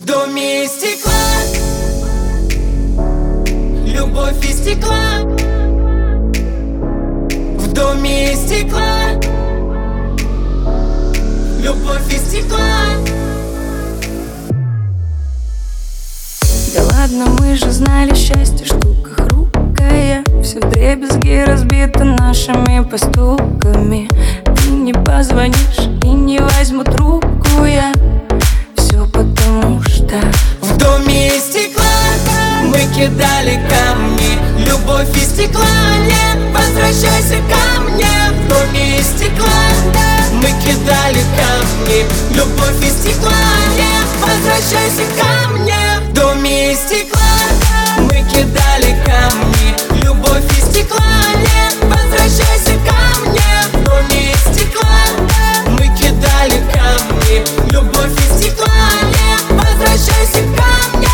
В доме из стекла, любовь из стекла. В доме из стекла, любовь из стекла. Да ладно, мы же знали, счастье штука хрупкая. Все вдребезги разбито нашими поступками. Ты не позвонишь и не возьму трубку я. Все потому что в доме из стекла мы кидали камни. Любовь из стекла, не возвращайся ко мне. В доме из стекла мы кидали камни. Любовь из стекла, не возвращайся ко мне. В доме из стекла мы кидали камни. Любовь из стекла, не возвращайся ко мне. В доме из стекла мы кидали камни. Любовь из стекла, не возвращайся ко мне.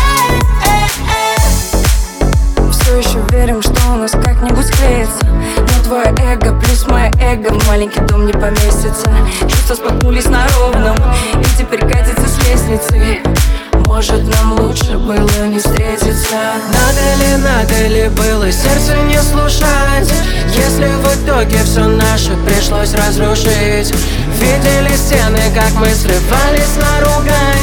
все еще верим, что у нас как-нибудь склеится. Но твое эго плюс мое эго в маленький дом не поместится. Чувства споткнулись на ровном и теперь катится с лестницы. Может, нам лучше было не встретиться. Надо ли было сердце не слушать, если в итоге все наше пришлось разрушить? Видели стены, как мы срывались на ругань.